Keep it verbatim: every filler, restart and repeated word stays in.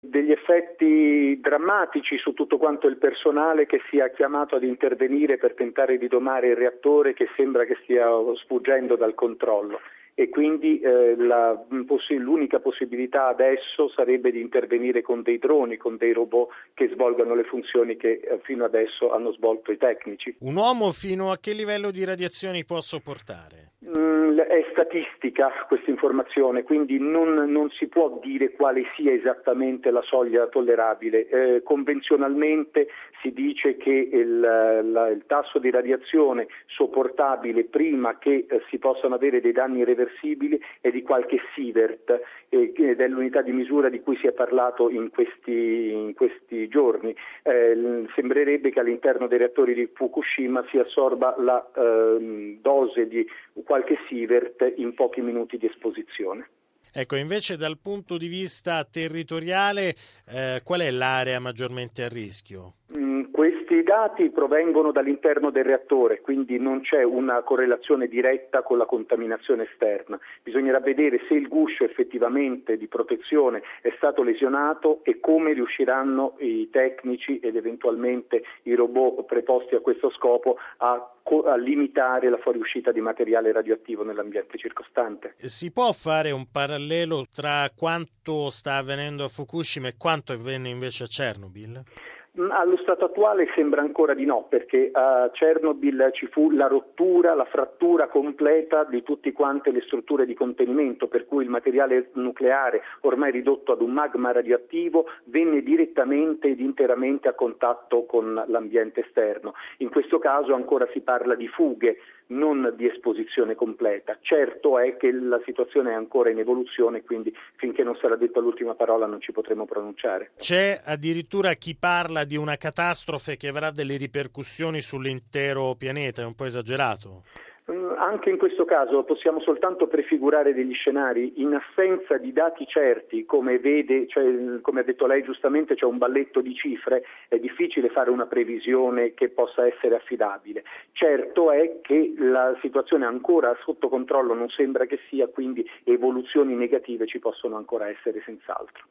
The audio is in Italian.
degli effetti drammatici su tutto quanto il personale che sia chiamato ad intervenire per tentare di domare il reattore che sembra che stia sfuggendo dal controllo. E quindi eh, la, l'unica possibilità adesso sarebbe di intervenire con dei droni, con dei robot che svolgano le funzioni che eh, fino adesso hanno svolto i tecnici. Un uomo fino a che livello di radiazioni può sopportare? Mm, è statistica questa informazione, quindi non, non si può dire quale sia esattamente la soglia tollerabile. Eh, convenzionalmente si dice che il, la, il tasso di radiazione sopportabile prima che eh, si possano avere dei danni irreversibili è di qualche sievert, eh, ed è l'unità di misura di cui si è parlato in questi, in questi giorni. Eh, sembrerebbe che all'interno dei reattori di Fukushima si assorba la eh, dose di qualche sievert in pochi minuti di esposizione. Ecco, invece dal punto di vista territoriale, eh, qual è l'area maggiormente a rischio? Mm, questi dati provengono dall'interno del reattore, quindi non c'è una correlazione diretta con la contaminazione esterna. Bisognerà vedere se il guscio effettivamente di protezione è stato lesionato e come riusciranno i tecnici ed eventualmente i robot preposti a questo scopo a a limitare la fuoriuscita di materiale radioattivo nell'ambiente circostante. Si può fare un parallelo tra quanto sta avvenendo a Fukushima e quanto avvenne invece a Chernobyl? Allo stato attuale sembra ancora di no, perché a Chernobyl ci fu la rottura, la frattura completa di tutte quante le strutture di contenimento, per cui il materiale nucleare, ormai ridotto ad un magma radioattivo, venne direttamente ed interamente a contatto con l'ambiente esterno. In questo caso ancora si parla di fughe, non di esposizione completa. Certo è che la situazione è ancora in evoluzione, quindi finché non sarà detta l'ultima parola non ci potremo pronunciare. C'è addirittura chi parla di una catastrofe che avrà delle ripercussioni sull'intero pianeta, è un po' esagerato? Anche in questo caso possiamo soltanto prefigurare degli scenari. In assenza di dati certi, come vede, cioè, come ha detto lei giustamente, c'è un balletto di cifre, è difficile fare una previsione che possa essere affidabile. Certo è che la situazione ancora sotto controllo non sembra che sia, quindi evoluzioni negative ci possono ancora essere senz'altro.